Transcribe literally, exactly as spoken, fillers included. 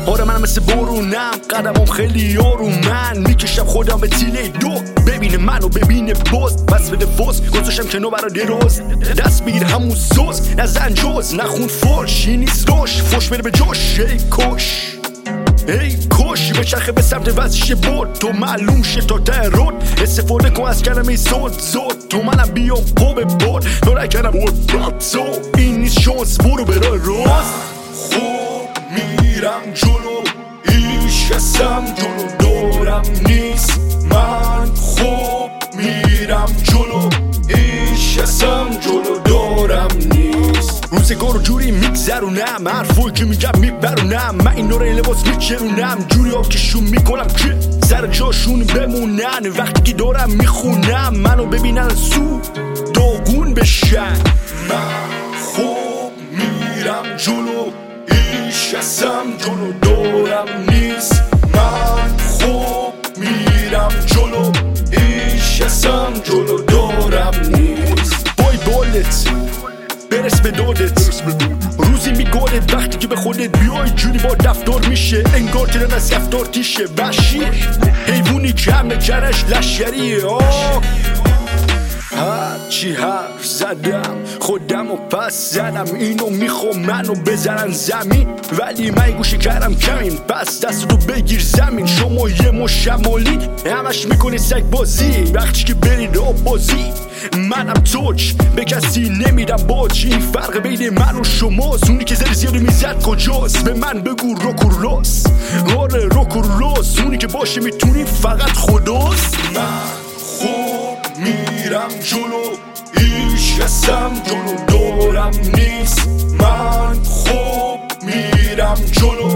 آره من مثل برونم، قدمم خیلی آرومن، میکشم خودم به تیله دو، ببینه منو ببینه باز، بس بده فوز گذاشتم کنو برا دراز، دست بگیر همون زوز، نزن جوز نخون فوش، این نیست روش، فوش بره به جوش، ای کش ای کش به چرخه به سمت وزش بود، تو معلوم شه تا ته رود، استفاده کن از کلمه زود زود، تو منم بیام قوب بود، نورای کنم بود بات زو، این نیست شانس برو برای راست. خوب میرم جلو ایش کسم جلو دورم نیست، من خوب میرم جلو ایش کسم جلو دورم نیست، روزگارو جوری میگذرونم، حرفوی که میگم میبرونم، من این نوره لباس میچرونم، جوری آب که شون میکنم که سر جاشون بمونن، وقتی که دارم میخونم منو ببینن سو داغون بشن. من خوب میرم جلو ایش کسم جلو دورم نیست، من خوب میرم جلو ایش کسم جلو دورم نیست. بای بالت برس به دادت، روزی میگادت وقتی که به خودت بیای، جوری با دفتار میشه انگار که از گفتار تیشه، وحشی حیوونی که همه جرش لشگریه. آه هرچی حرف زدم خودم و پس زدم، اینو میخوام منو بزنن زمین، ولی من گوشه کردم کمین، پس دستتو بگیر زمین، شما یه مشمالی همش میکنی سگ بازی، وقتی که برید آب بازی منم توچ به کسی نمیدم باج، این فرق بین من و شماست، اونی که زر زیادو میزد کجاست، به من بگو روک و راس، آره روک و راس، اونی که باشه میتونی فقط خداست. من خوب میرم جلو ایش کسم جلو دورم نیست، من خوب میرم جلو